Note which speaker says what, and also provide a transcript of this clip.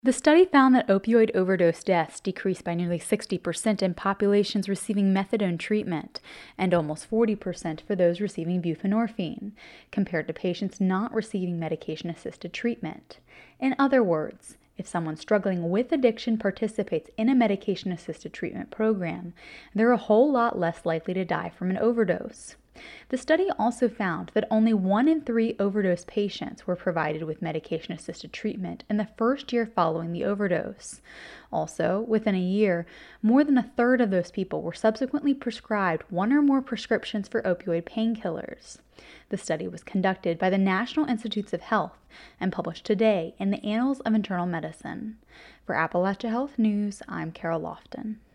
Speaker 1: The study found that opioid overdose deaths decreased by nearly 60% in populations receiving methadone treatment and almost 40% for those receiving buprenorphine, compared to patients not receiving medication-assisted treatment. In other words, if someone struggling with addiction participates in a medication-assisted treatment program, they're a whole lot less likely to die from an overdose. The study also found that only 1 in 3 overdose patients were provided with medication-assisted treatment in the first year following the overdose. Also, within a year, more than a third of those people were subsequently prescribed 1 or more prescriptions for opioid painkillers. The study was conducted by the National Institutes of Health and published today in the Annals of Internal Medicine. For Appalachia Health News, I'm Carol Lofton.